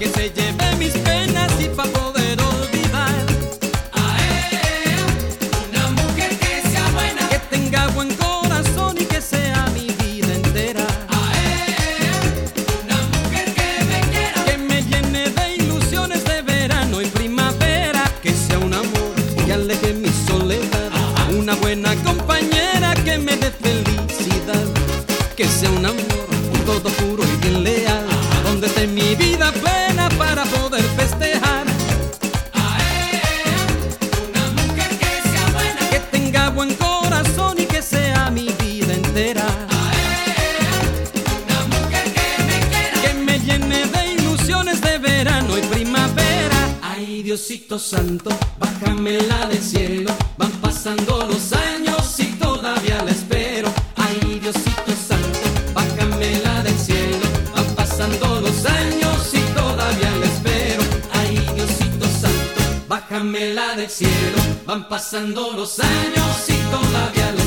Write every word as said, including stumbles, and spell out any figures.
que se lleve mis penas y pa' poder olvidar. Ae, una mujer que sea buena, Que tenga buen corazón y que sea mi vida entera. ae, una mujer que me quiera, Que me llene de ilusiones de verano y primavera. Que sea un amor que aleje mi soledad. Una buena compañera que me dé felicidad. Que sea un amor todo puro y bien leal. Donde esté mi vida plena para poder festejar. ae, una mujer que sea buena, Que tenga buen corazón y que sea mi vida entera. ae, una mujer que me quiera, Que me llene de ilusiones de verano y primavera. Ay, Diosito santo, bájamela del cielo. Van pasando los años y todavía la espero. Ay, Diosito santo, bájamela del cielo. Van pasando los años y todavía la espero. Ay, Diosito santo, bájamela del cielo. Van pasando los años y todavía la espero.